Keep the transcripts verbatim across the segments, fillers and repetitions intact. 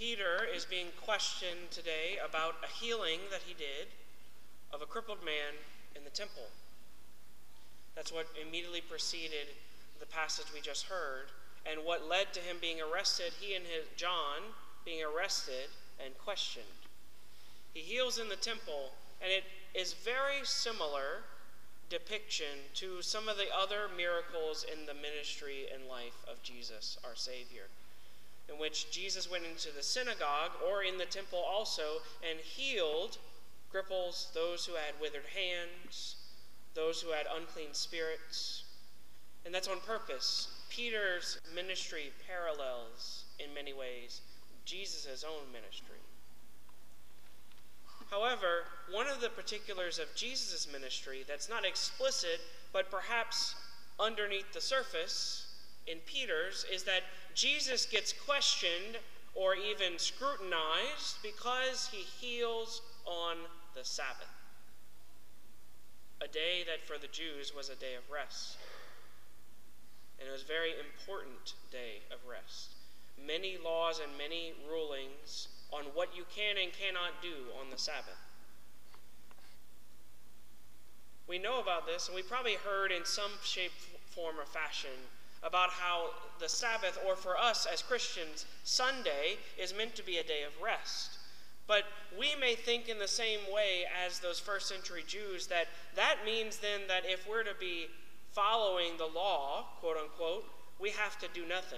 Peter is being questioned today about a healing that he did of a crippled man in the temple. That's what immediately preceded the passage we just heard, and what led to him being arrested, he and his John being arrested and questioned. He heals in the temple, and it is very similar depiction to some of the other miracles in the ministry and life of Jesus, our Savior, in which Jesus went into the synagogue or in the temple also and healed cripples, those who had withered hands, those who had unclean spirits. And that's on purpose. Peter's ministry parallels, in many ways, Jesus' own ministry. However, one of the particulars of Jesus' ministry that's not explicit, but perhaps underneath the surface in Peter's, is that Jesus gets questioned or even scrutinized because he heals on the Sabbath, a day that for the Jews was a day of rest. And it was a very important day of rest. Many laws and many rulings on what you can and cannot do on the Sabbath. We know about this, and we probably heard in some shape, form, or fashion about how the Sabbath, or for us as Christians, Sunday, is meant to be a day of rest. But we may think in the same way as those first century Jews that that means then that if we're to be following the law, quote unquote, we have to do nothing.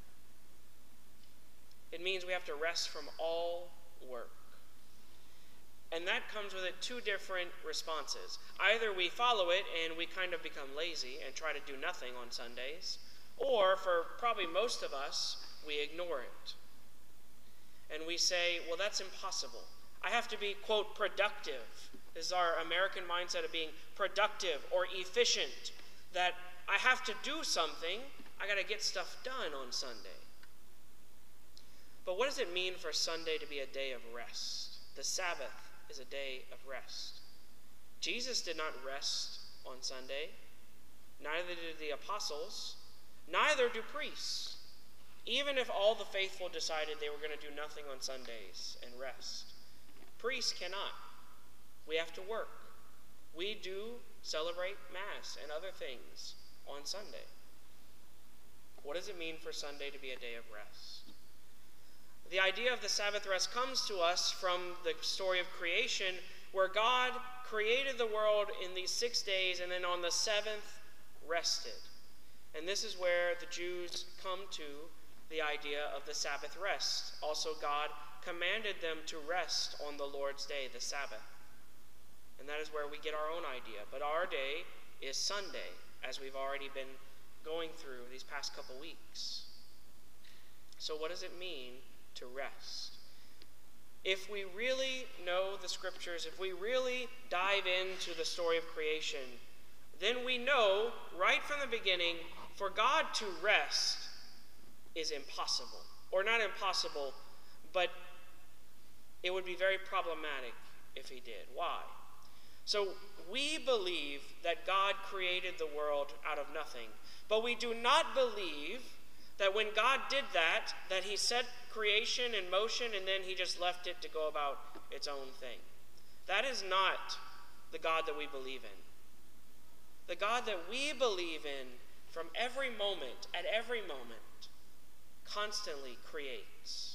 It means we have to rest from all work. And that comes with it two different responses. Either we follow it and we kind of become lazy and try to do nothing on Sundays, or for probably most of us, we ignore it. And we say, well, that's impossible. I have to be, quote, productive. This is our American mindset of being productive or efficient, that I have to do something, I got to get stuff done on Sunday. But what does it mean for Sunday to be a day of rest? The Sabbath is a day of rest. Jesus did not rest on Sunday. Neither did the apostles. Neither do priests. Even if all the faithful decided they were going to do nothing on Sundays and rest. Priests cannot. We have to work. We do celebrate Mass and other things on Sunday. What does it mean for Sunday to be a day of rest? The idea of the Sabbath rest comes to us from the story of creation, where God created the world in these six days and then on the seventh rested. And this is where the Jews come to the idea of the Sabbath rest. Also, God commanded them to rest on the Lord's day, the Sabbath. And that is where we get our own idea. But our day is Sunday, as we've already been going through these past couple weeks. So what does it mean to rest? If we really know the scriptures, if we really dive into the story of creation, then we know right from the beginning, for God to rest is impossible. Or not impossible, but it would be very problematic if he did. Why? So we believe that God created the world out of nothing, but we do not believe that when God did that, that he set creation in motion and then he just left it to go about its own thing. That is not the God that we believe in. The God that we believe in from every moment, at every moment, constantly creates.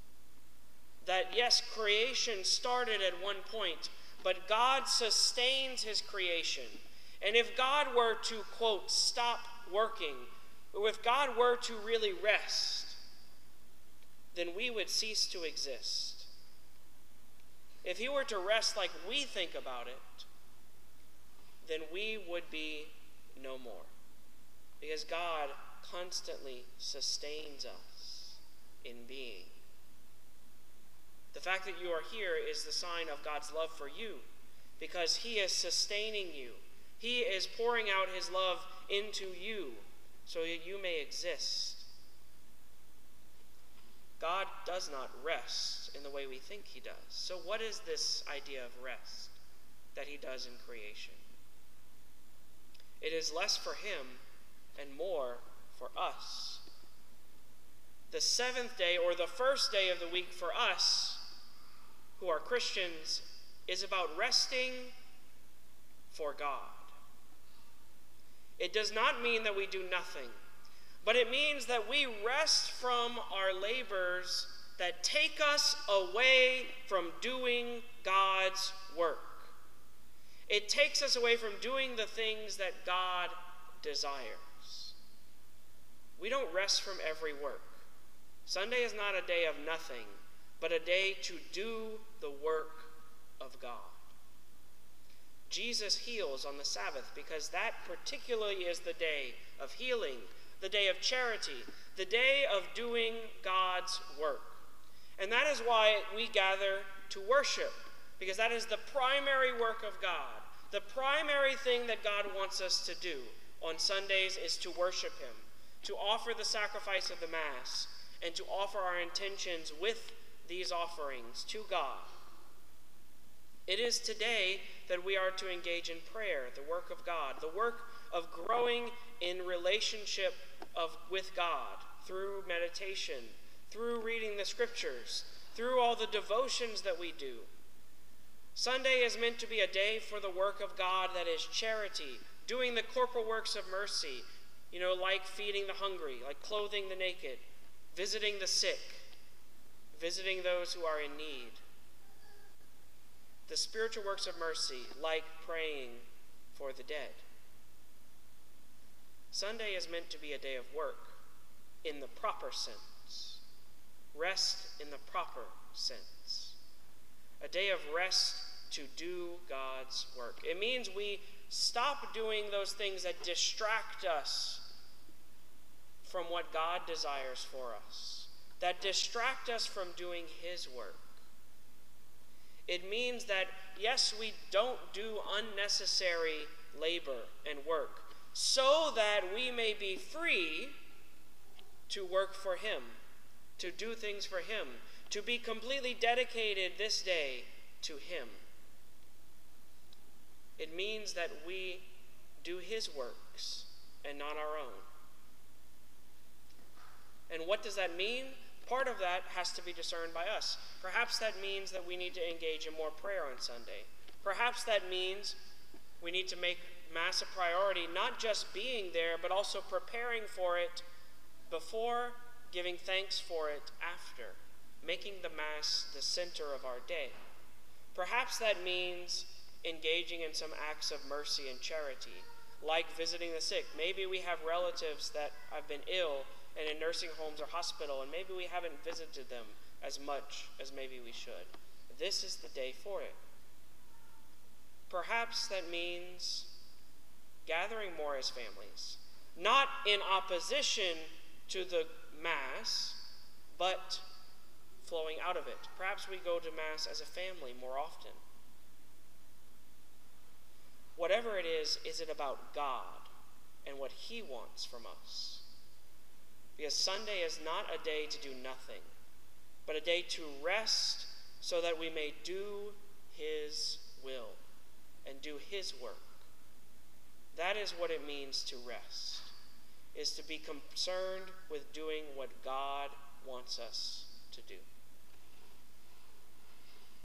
That yes, creation started at one point, but God sustains his creation. And if God were to, quote, stop working, or if God were to really rest, then we would cease to exist. If he were to rest like we think about it, then we would be no more. Because God constantly sustains us in being. The fact that you are here is the sign of God's love for you, because he is sustaining you. He is pouring out his love into you so that you may exist. God does not rest in the way we think he does. So what is this idea of rest that he does in creation? It is less for him and more for us. The seventh day, or the first day of the week for us who are Christians, is about resting for God. It does not mean that we do nothing, but it means that we rest from our labors that take us away from doing God's work. It takes us away from doing the things that God desires. We don't rest from every work. Sunday is not a day of nothing, but a day to do the work of God. Jesus heals on the Sabbath because that particularly is the day of healing, the day of charity, the day of doing God's work. And that is why we gather to worship, because that is the primary work of God. The primary thing that God wants us to do on Sundays is to worship him, to offer the sacrifice of the Mass, and to offer our intentions with these offerings to God. It is today that we are to engage in prayer, the work of God, the work of growing in relationship of, with God through meditation, through reading the scriptures, through all the devotions that we do. Sunday is meant to be a day for the work of God that is charity, doing the corporal works of mercy, you know, like feeding the hungry, like clothing the naked, visiting the sick, visiting those who are in need. The spiritual works of mercy, like praying for the dead. Sunday is meant to be a day of work in the proper sense. Rest in the proper sense. A day of rest to do God's work. It means we stop doing those things that distract us from what God desires for us, that distract us from doing his work. It means that, yes, we don't do unnecessary labor and work, so that we may be free to work for him, to do things for him, to be completely dedicated this day to him. It means that we do his works and not our own. And what does that mean? Part of that has to be discerned by us. Perhaps that means that we need to engage in more prayer on Sunday. Perhaps that means we need to make Mass a priority, not just being there, but also preparing for it before, giving thanks for it after, making the Mass the center of our day. Perhaps that means engaging in some acts of mercy and charity, like visiting the sick. Maybe we have relatives that have been ill and in nursing homes or hospital, and maybe we haven't visited them as much as maybe we should. This is the day for it. Perhaps that means gathering more as families, not in opposition to the Mass, but flowing out of it. Perhaps we go to Mass as a family more often. Whatever it is, is it about God and what he wants from us? Because Sunday is not a day to do nothing, but a day to rest so that we may do his will and do his work. That is what it means to rest, is to be concerned with doing what God wants us to do.